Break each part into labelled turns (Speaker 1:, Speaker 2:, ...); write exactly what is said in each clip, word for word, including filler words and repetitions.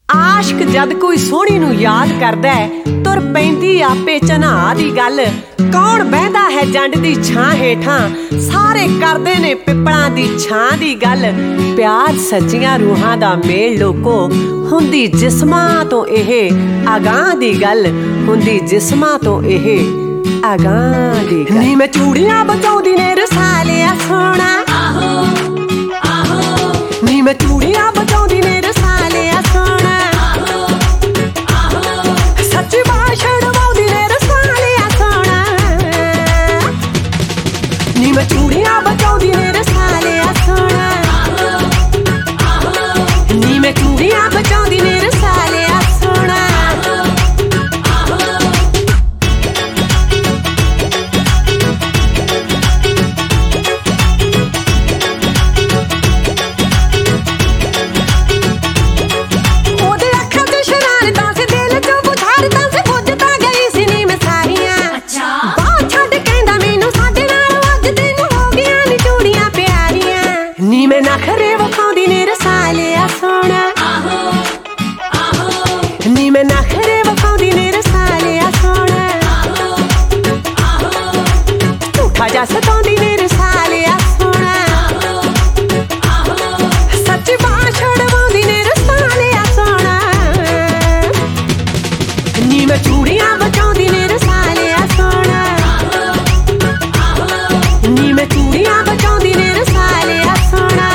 Speaker 1: ਆਸ਼ਕ ਜਦ ਕੋਈ ਸੋਹਣੀ ਨੂੰ ਯਾਦ ਕਰਦਾ ਤੁਰ ਪੈਂਦੀ ਆਪੇ ਚਨਾਹ ਦੀ ਗੱਲ। ਕੌਣ ਬਹਿੰਦਾ ਹੈ ਜੰਡ ਦੀ ਛਾਂ ਹੇਠਾਂ, ਸਾਰੇ ਕਰਦੇ ਨੇ ਪਿੱਪਲਾਂ ਦੀ ਛਾਂ ਦੀ ਗੱਲ। ਪਿਆਰ ਸੱਚੀਆਂ ਰੂਹਾਂ ਦਾ ਮੇਲ ਲੋਕੋ, ਹੁੰਦੀ ਜਿਸਮਾਂ ਤੋਂ ਇਹ ਅਗਾਂਹ ਦੀ ਗੱਲ, ਹੁੰਦੀ ਜਿਸਮਾਂ ਤੋਂ ਇਹ ਅਗਾਂਹ ਦੀ ਗੱਲ। ਨੀ ਮੈਂ ਚੂੜੀਆਂ ਬਚਾਉਂਦੀ ਨੇ ਰਸਾਲਿਆ ਸੋਹਣਾ, ਨੀ ਮੈਂ ਚੂੜੀਆਂ ਬਚਾਉਂਦੀ ਨੇ ਰਸਾਲਿਆ ਸੋਹਣਾ, ਸੱਚੀ ਭਾਸ਼ਣ ਵਾਉਂਦੀ ਨੇ ਰਸਾਲਿਆ ਸੋਹਣਾ। ਨੀ ਮੈਂ ਚੂੜੀਆਂ ਬਚਾਉਂਦੀ ਨੇ ਰਸਾਲਿਆ ਸੋਹਣਾ, ਨੀ ਮੈਂ ਚੂੜੀਆਂ ਬਚਾਉਂਦੀ ਨੇ ਰਸਾਲਿਆ ਸੋਹਣਾ। ਨੀ ਮੈਂ ਨਖਰੇ ਵਿਖਾਉਂਦੀ ਨੇ ਰਸਾਲਿਆ ਸੋਹਣਾ, ਨੀ ਮੈਂ ਨਖਰੇ ਵਿਖਾਉਂਦੀ ਨੇ ਰਸਾਲਿਆ ਸੋਹਣਾ, ਝੂਠਾ ਜਾ ਸਤਾਉਂਦੀ ਨੇ ਰਸਾਲਿਆ ਸੋਹਣਾ, ਸੱਚੀ ਭਾਸ਼ਣ ਵਾਉਂਦੀ ਨੇ ਰਸਾਲਿਆ ਸੋਹਣਾ। ਨੀ ਮੈਂ ਚੂੜੀਆਂ ਬਚਾਉਂਦੀ ਨੇ ਰਸਾਲਿਆ ਸੋਹਣਾ, ਨੀ ਮੈਂ ਚੂੜੀਆਂ ਬਚਾਉਂਦੀ ਨੇ ਰਸਾਲਿਆ ਸੋਹਣਾ।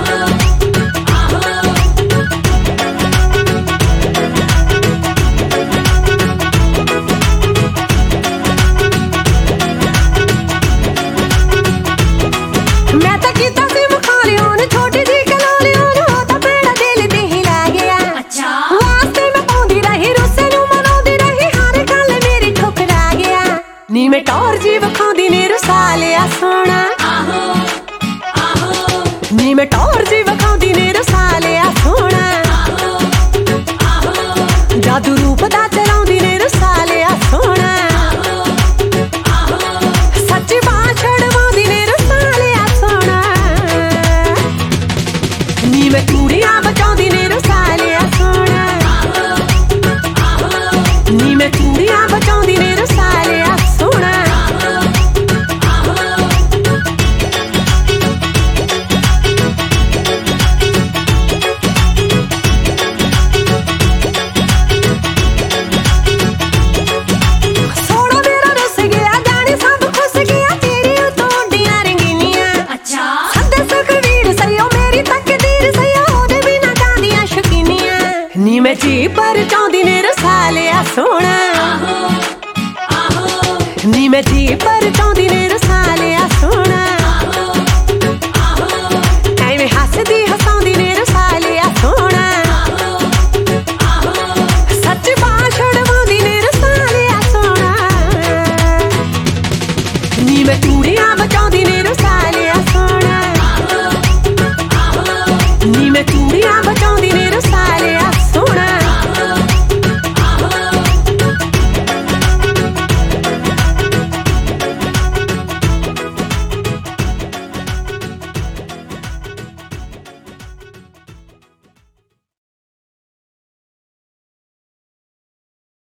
Speaker 1: ਮੈਂ ਤਾਂ ਕੀਤਾ ਸੀ ਮੁਖਾਲਿਓ ਨੇ ਛੋਟੀ ਜੀ ਕਲੋਲੀਓ ਨੂੰ, ਉਹ ਤਾਂ ਬੇੜਾ ਦਿਲ ਤੇ ਹੀ ਲੈ ਗਿਆ। ਵਾਸਤੇ ਮੈਂ ਪਾਉਂਦੀ ਰਹੀ ਰੁੱਸੇ ਨੂੰ ਮਨਾਉਂਦੀ ਰਹੀ, ਹਰ ਗੱਲ ਮੇਰੀ ਠੁਕਰਾ ਗਿਆ। ਨੀ ਮੈਂ ਟੌਰ ਜੀ ਵਿਖਾਉਂਦੀ ਨੇ ਰਸਾਲਿਆ ਸੋਹਣਾ, ਨੀ ਮੈਂ ਟੌਰ ਜੀ ਵਿਖਾਉਂਦੀ ਨੇ ਰਸਾਲਿਆ ਸੋਹਣਾ, ਜਾਦੂ ਰੂਪ ਦਾ ਚਲਾਉਂਦੀ ਨੇ ਰਸਾਲਿਆ ਸੋਹਣਾ, ਸੱਚੀ ਭਾਸ਼ਣ ਵਾਉਂਦੀ ਨੇ ਰਸਾਲਿਆ ਸੋਹਣਾ। ਨੀ ਮੈਂ ਚੂੜੀਆਂ ਬਚਾਉਂਦੀ ਨੇ ਰਸਾਲਿਆ ਸੋਹਣਾ, ਨੀ ਮੈਂ ਚੂੜੀਆਂ ਬਚਾਉਂਦੀ ਨੇ ਰਸਾਲਿਆ ਸੋਹਣਾ। ਨੀ ਮੈਂ ਜੀ ਪਰ ਚਾਹੁੰਦੀ ਨੇ ਰਸਾਲਿਆ ਸੋਹਣਾ, ਨੀ ਮੈਂ ਜੀ ਪਰ ਚਾਹੁੰਦੀ ਨੇ ਰਸਾਲਿਆ